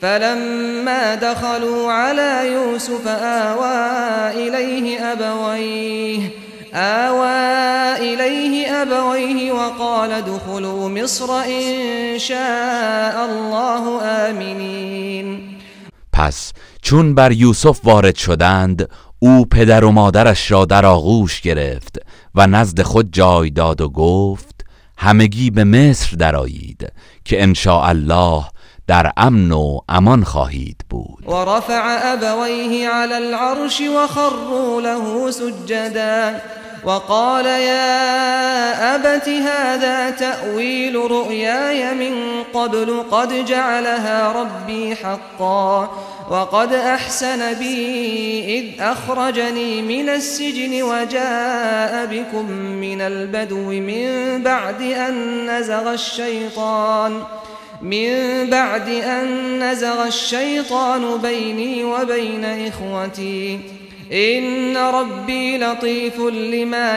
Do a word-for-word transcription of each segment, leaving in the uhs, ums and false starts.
فلما دخلوا على يوسف آوى إليه أبويه آوى إليه أبويه وقال ادخلوا مصر إن شاء الله آمنین. پس چون بر یوسف وارد شدند او پدر و مادرش را در آغوش گرفت و نزد خود جای داد و گفت همگی به مصر درآیید که ان شاء الله در امن و امان خواهید بود. و رفع ابویه علی العرش و خروا له سجدا وقال يا أبت هذا تأويل رؤياي من قبل قد جعلها ربي حقا وقد أحسن بي إذ أخرجني من السجن وجاء بكم من البدو من بعد أن نزغ الشيطان من بعد أن نزغ الشيطان بيني وبين إخوتي إن ربي لطيف لما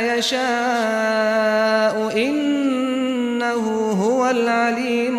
يشاء إنه هو العليم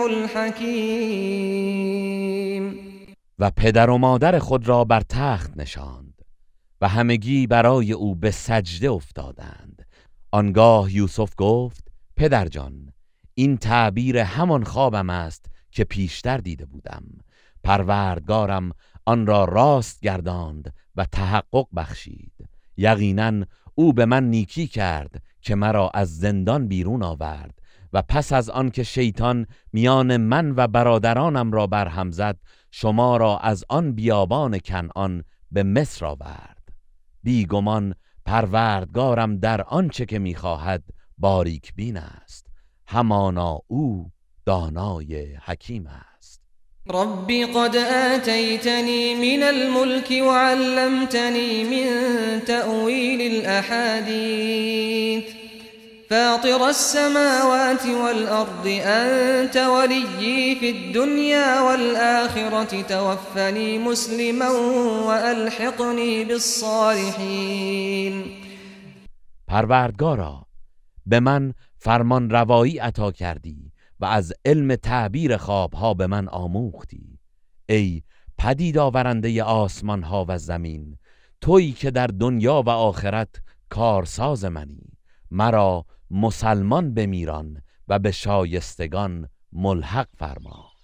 الحكيم. و پدر و مادر خود را بر تخت نشاند و همگی برای او به سجده افتادند. آنگاه یوسف گفت پدر جان، این تعبیر همان خوابم است که پیشتر دیده بودم. پروردگارم آن را راست گرداند و تحقق بخشید. یقینا او به من نیکی کرد که مرا از زندان بیرون آورد و پس از آن که شیطان میان من و برادرانم را برهم زد شما را از آن بیابان کنعان به مصر آورد. بیگمان پروردگارم در آنچه که میخواهد باریک بین است، همانا او دانای حکیم است. ربي قد آتيتني من الملك وعلمتني من تأويل الأحاديث فاطر السماوات والأرض أنت وليي في الدنيا والآخرة توفني مسلما وألحقني بالصالحين. پروردگارا به من فرمان روایی عطا کردی و از علم تعبیر خوابها به من آموختی. ای پدید آورنده آسمان ها و زمین، تویی که در دنیا و آخرت کارساز منی، مرا مسلمان بمیران و به شایستگان ملحق فرما.